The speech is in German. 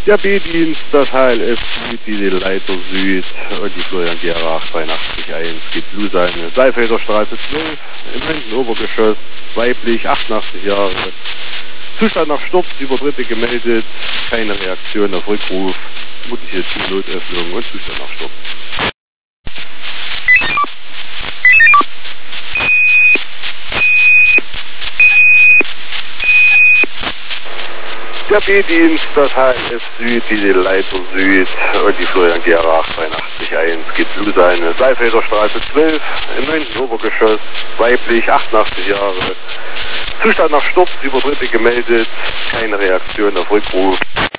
Der B-Dienst, das HLF Süd, die Leiter Süd und die Florian Gera 881 geht Blue sein. Seifelderstraße 12, im hinten Obergeschoss, weiblich, 88 Jahre. Zustand nach Sturz, über Dritte gemeldet, keine Reaktion auf Rückruf, mögliche Notöffnung und Zustand nach Sturz. Der B-Dienst, das HLF Süd, die Leiter Süd und die Florian Gera 881 geht Blue sein. Seifelderstraße 12, im hinten Obergeschoss, weiblich, 88 Jahre. Zustand nach Sturz, über Dritte gemeldet, keine Reaktion auf Rückruf.